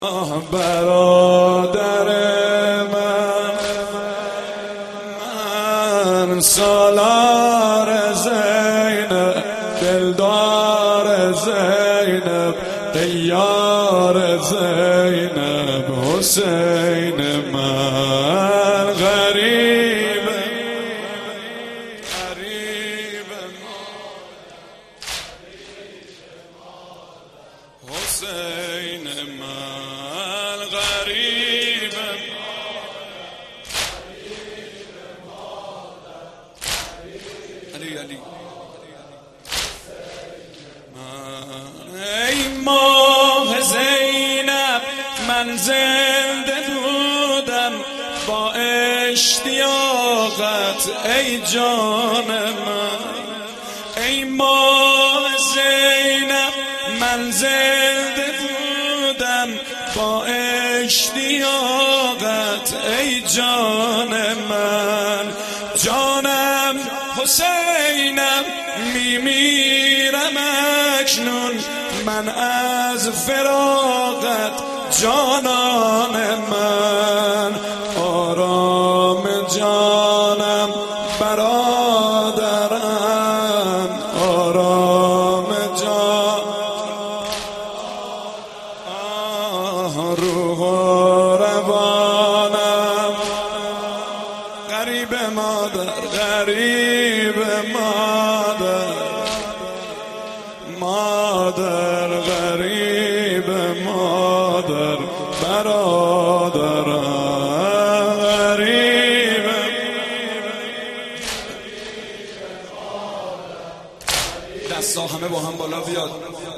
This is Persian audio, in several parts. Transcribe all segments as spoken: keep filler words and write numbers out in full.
آه برادر من، من سالار زینب، دلدار زینب، دیار زینب، حسین من غریب غریب حسین من غریب علی علی ای ماه زینب، من زنده بودم با اشتیاقت ای جان من. ای ماه زینب، من زنده بودم با اشتیاقت ای جان من. جانم حسینم، میمیرم اکنون من از فراقت جانان من. آرام جانم برادرم، آرام جان آه روح و روانم. غریب مادر، غریب مادر، مادر غریب مادر، برادرم غریب. دستا همه با هم بالا بیاد.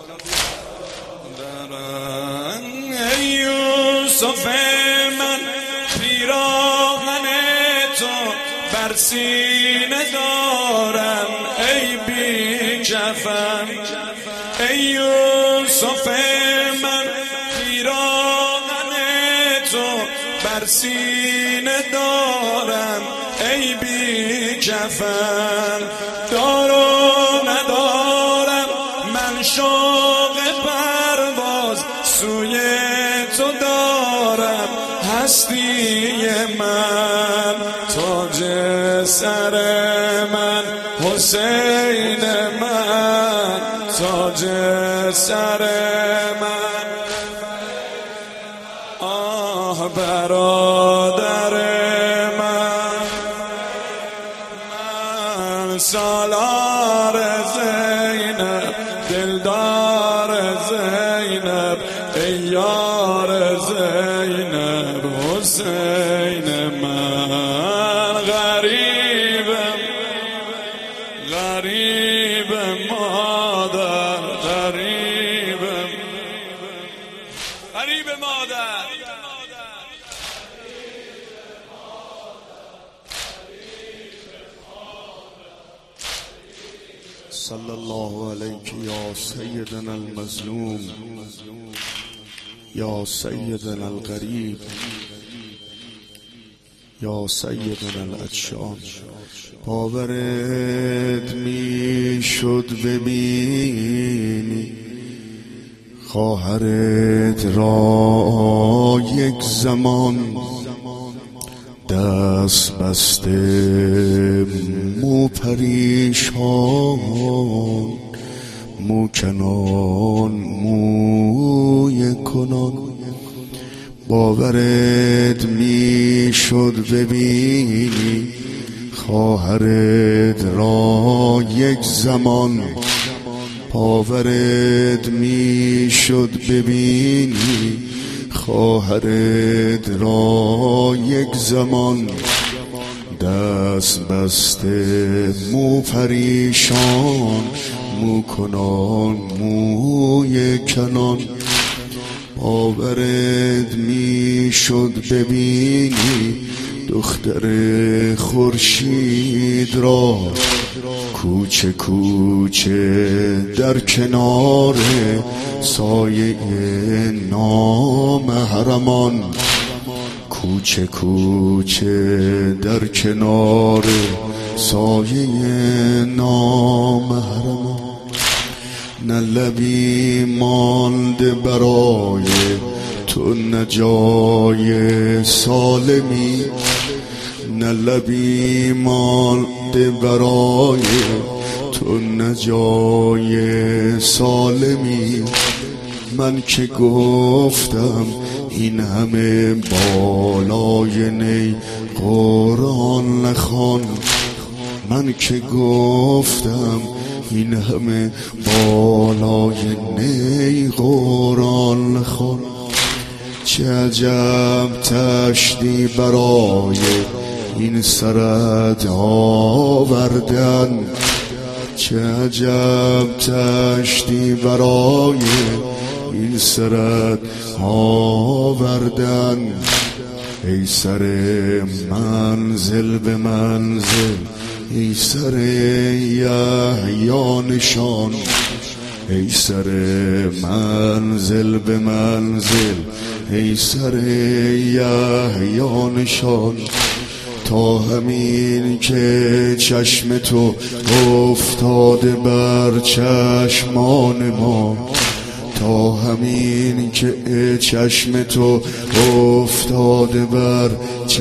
ای یوسف من، پیراهن تو بر سینه دارم ای بی کفن. ای یوسف من، پیراهن تو بر سینه دارم ای بی کفن. دارو ندارم من شوق پرواز سوی تو دارم هستی من. تاج سر من حسین من، تاج سر من. آه برادر من، من سالار زینب، دلدار زینب، دیار زینب، حسین من غریبم غریب مادر، غریبم غریب مادر. صلی الله علیک یا سیدنا المظلوم، یا سیدنا الغریب، یا سیدنا العطشان. باورت می شد ببینی خواهرت را یک زمان دست بسته مو پریشان، مو کنان موی کنان. باورت می شد ببینی خواهرت را یک زمان، باورت می شد ببینی خواهرت را یک زمان دست بسته مو پریشان، مو کنان موی کنان. باورت می شد ببینی دختر خورشید را کوچه کوچه در کنار سایه نامحرمان، کوچه کوچه در کنار سایه نامحرمان. نه لبی مانده برای تو نه جای سالمی، نه لبی مانده برای تو، نه جای سالمی. من که گفتم این همه بالای نی قرآن نخوان، من که گفتم این همه بالای نی قرآن نخوان. چه عجب تشتی برای این سرت آوردن، چه عجب تشتی برای این سرت آوردن. ای سر منزل به منزل، ای سر یحیی نشان، ای سر منزل به منزل، ای سر یحیی نشان. تا همین که چشم تو افتاده بر چشمان ما، تا همین که چشم تو افتاده بر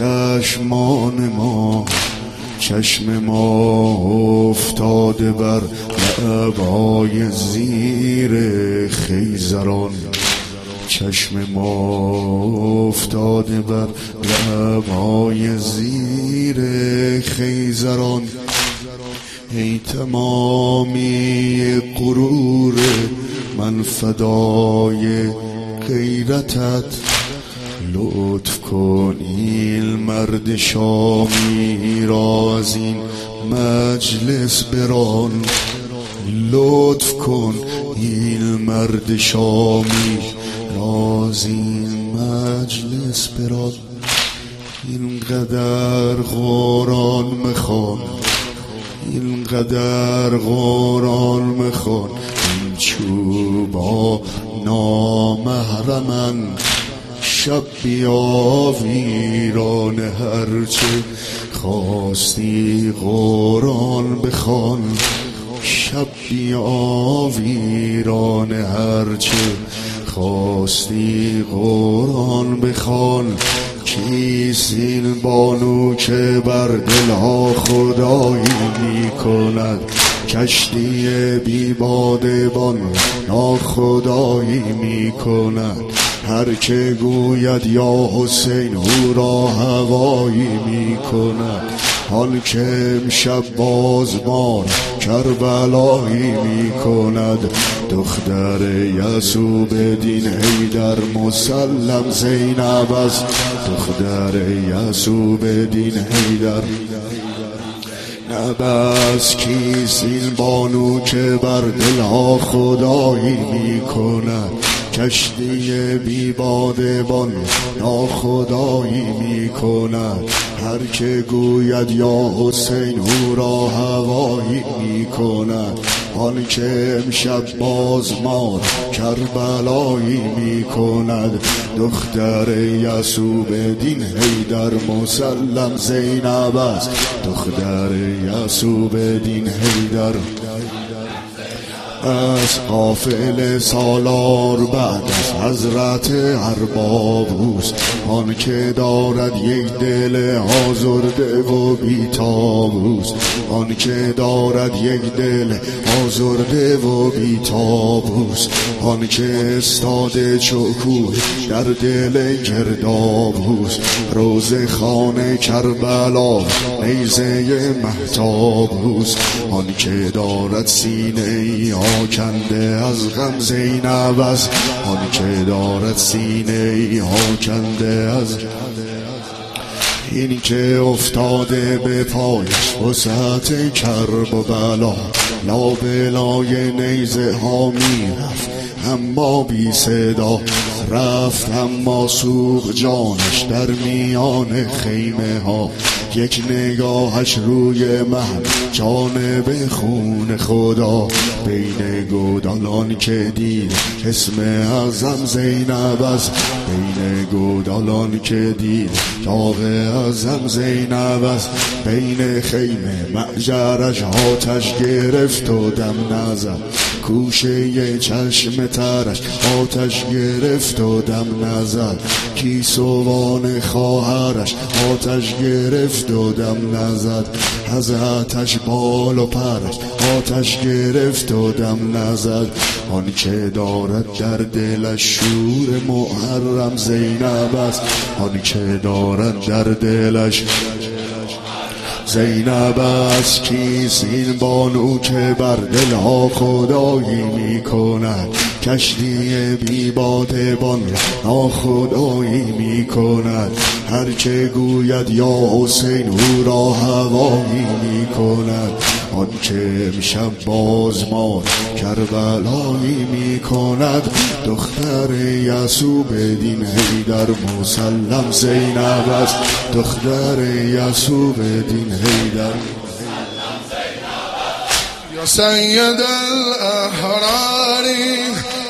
چشمان ما، چشم ما افتاده بر لب‌های زیر خیزران، چشم ما افتاده بر لب‌های زیر خیزران. ای تمامی غرور من فدای غیرتت، لطف کن این مرد شامی را از این مجلس بران، لطف کن این مرد شامی را از این مجلس بران. اینقدر قرآن مخوان، اینقدر قرآن مخوان، این چوبا نامحرمن. شب بیا ویران هرچه خواستی قرآن بخوان، شب بیا ویران هرچه خواستی قرآن بخوان. کیست این بانو که بر دلها خدایی می کند، کشتی بی بادبان ناخدایی می کند. هر که گوید یا حسین او را هوایی می کند، آن که امشب بازبان کربلایی می کند. دختر یعصوب دین حیدر مسلم زینب است، دختر یعصوب دین حیدر. نبس کیست این بانو که بر دلها خدایی می کند، کشتی بی بادبان ناخدایی می کند. هر که گوید یا حسین او را هوایی می کند، آن که امشب بازمار کربلایی می کند. دختر یعصوب دین حیدر مسلم زینب است، دختر یعصوب دین حیدر. از قافل سالار بعد از حضرت ارباب اوست، آن که دارد یک دل آزرده و بیتاب اوست، آن که دارد یک دل آزرده و بیتاب اوست، آن که استاده چوکو در دل گرداب اوست. روز خانه کربلا نیزه مهتاب اوست، آن که دارد سینه ای کنده از غم زینب است، آن که دارد سینه ای ها کنده از. این که افتاده به پایش وسعت کرب و بلا، لابلای نیزه ها می رفت اما بی صدا، رفت اما سوخ جانش در میان خیمه ها. یک نگاهش روی من جانب خون خدا، بین گودالان که دید اسم اعظم زینب است، بین گودالان که دید داغ اعظم زینب است. بین خیمه معجرش آتش گرفت و دم نزد، گوشه چشم ترش آتش گرفت و دم نزد کیسوان خواهرش آتش گرفت و دم نزد از آتش بال و پرش آتش گرفت و دم نزد آن که دارد در دلش شور محرم زینب است آن که دارد در دلش زینب است کیست این بانو که بر دلها خدایی می کند کشتی بی بادبان را ناخدایی می کند هر که گوید یا حسین او را هوایی می کند آن که امشب باز ما کربلایی می کند دختر یعصوب دین حیدر مسلم زینب است دختر یعصوب دین حیدر یا سید الاحرار